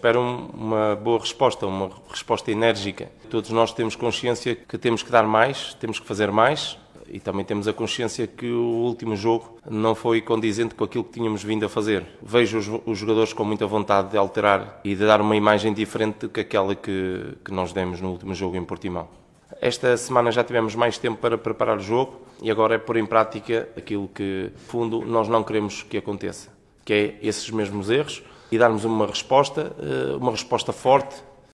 espera uma boa resposta, uma resposta enérgica. Todos nós temos consciência que temos que dar mais, temos que fazer mais e também temos a consciência que o último jogo não foi condizente com aquilo que tínhamos vindo a fazer. Vejo os jogadores com muita vontade de alterar e de dar uma imagem diferente do que aquela que nós demos no último jogo em Portimão. Esta semana já tivemos mais tempo para preparar o jogo e agora é pôr em prática aquilo que, no fundo, nós não queremos que aconteça, que é esses mesmos erros e darmos uma resposta forte